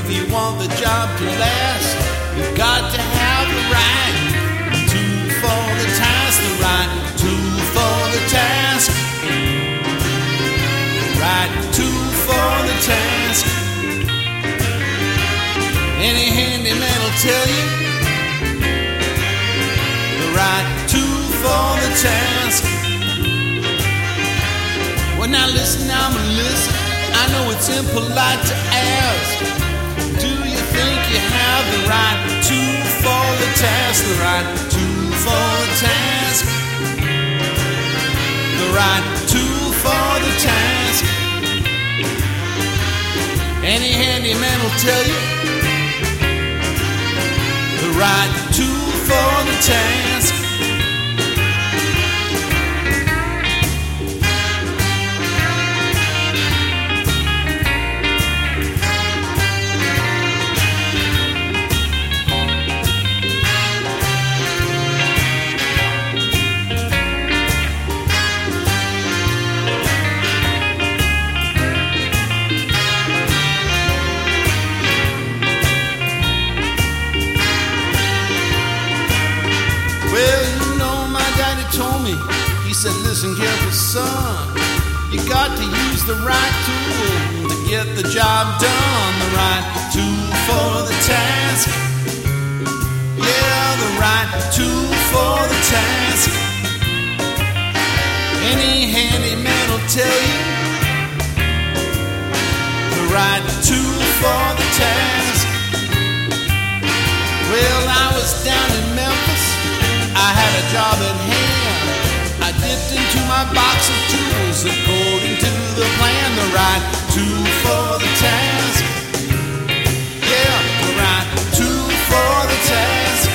you want the job to last, you've got to have the right tool for the task, the right tool for the task, right tool for the task. Any handyman will tell you the right tool for the task. Well, now listen, listen. I know it's impolite to ask. Do you think you have the right tool for the task? The right tool for the task. The right tool for the task. Any handyman will tell you the right tool for the task. He said, listen careful, son, you got to use the right tool to get the job done. The right tool for the task. Yeah, the right tool for the task. Any handyman will tell you the right tool for the task. Well, I was down in Memphis, I had a job at hand. I dipped into my box of tools according to the plan. The right tool for the task. Yeah, the right tool for the task.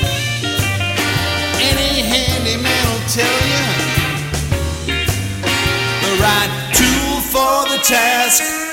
Any handyman will tell you the right tool for the task.